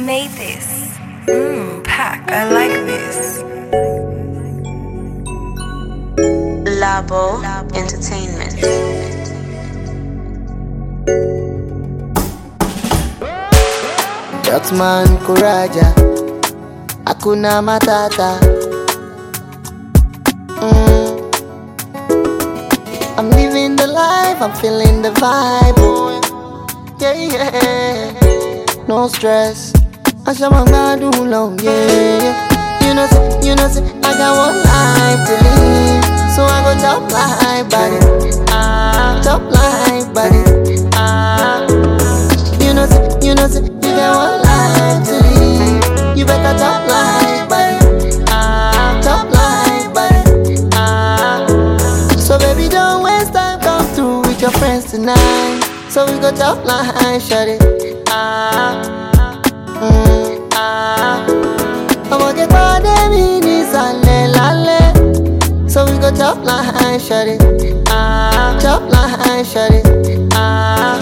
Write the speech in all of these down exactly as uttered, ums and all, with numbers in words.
made this? Mmm, pack, I like this. Labo Entertainment. Jotman Kuraja Hakuna Matata. mm. I'm living the life, I'm feeling the vibe. Oh, yeah, yeah. No stress, I shall my do long, yeah. You know, say, you know, say, I got one life to live, so I go top life, buddy. Ah, top life, buddy. Ah, you know, say, you know, say, you got one life to live, you better top life, buddy. Ah, top life, buddy. Ah, so baby, don't waste time, come through with your friends tonight, so we go top life, shut it. Ah, mm, ah, I'ma get all them minis and lale, so we go top line, shut it. Ah, top line, shut it. Ah,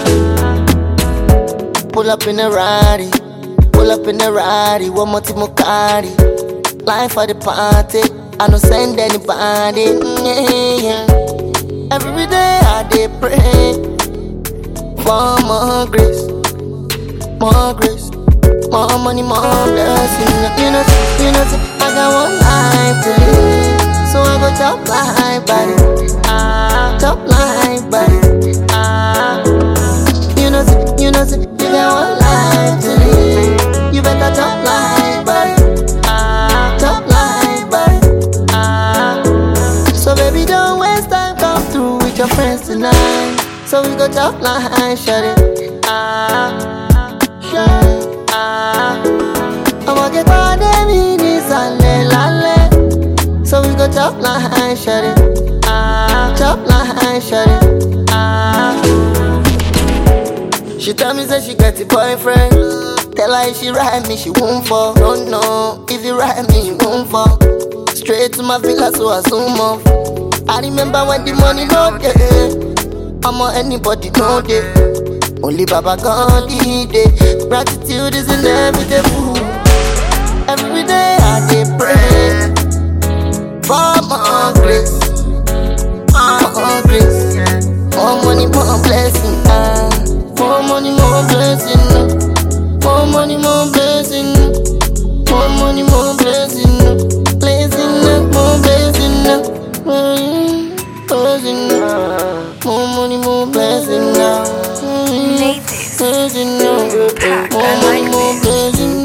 pull up in a Rari, pull up in a Rari, one more Timokari. Line for the party, I don't send anybody. Yeah, yeah. Every day I dey pray for more grace, more grace. More money, more blessing. You know, you know, I got one life to live, so I go top life, buddy. Ah, top life, buddy. Ah, you know, you know, you got one life to live, you better top life, buddy. Ah, top life, buddy. Ah, so baby, don't waste time, come through with your friends tonight, so we go top life, shut it. Ah, shut it. I'ma get all them minis and lale, so we go top line, shut it. Ah, top line, shut it. Ah, she tell me say she got a boyfriend. Tell her if she ride me, she won't fall. Don't know if you ride me, you won't fall. Straight to my villa, so I zoom off. I remember when the money no get, I'm on anybody no day. Only Baba God did it. Gratitude is inevitable. Every day I dey pray for more grace, more grace, more money, more blessing. Ah, more money, more blessing. More money, more blessing. More money, more blessing. Blessing, more blessing. Blessing, more money, more blessing now. Made this. Blessing, Pack, more I money, like more this. blessing.